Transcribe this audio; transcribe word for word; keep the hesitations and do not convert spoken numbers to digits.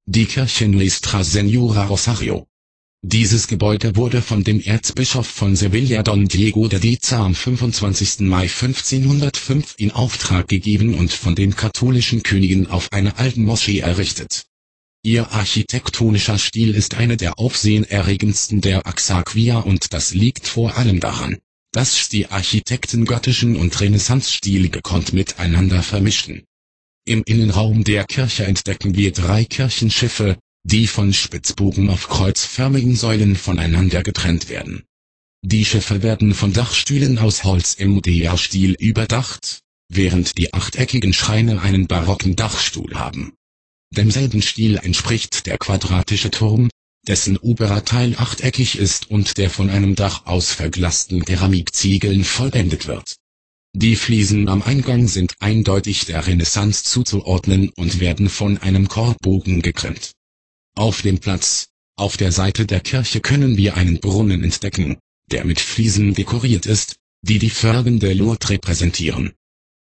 die Kirche Nuestra Señora Rosario. Dieses Gebäude wurde von dem Erzbischof von Sevilla Don Diego de Deza am fünfundzwanzigsten Mai fünfzehnhundertfünf in Auftrag gegeben und von den katholischen Königen auf einer alten Moschee errichtet. Ihr architektonischer Stil ist eine der aufsehenerregendsten der Axarquía und das liegt vor allem daran, dass die Architekten gotischen und Renaissance-Stil gekonnt miteinander vermischten. Im Innenraum der Kirche entdecken wir drei Kirchenschiffe, die von Spitzbogen auf kreuzförmigen Säulen voneinander getrennt werden. Die Schiffe werden von Dachstühlen aus Holz im Mudéjar-Stil überdacht, während die achteckigen Schreine einen barocken Dachstuhl haben. Demselben Stil entspricht der quadratische Turm, dessen oberer Teil achteckig ist und der von einem Dach aus verglassten Keramikziegeln vollendet wird. Die Fliesen am Eingang sind eindeutig der Renaissance zuzuordnen und werden von einem Korbbogen gekrümmt. Auf dem Platz, auf der Seite der Kirche können wir einen Brunnen entdecken, der mit Fliesen dekoriert ist, die die Farben der Lourdes repräsentieren.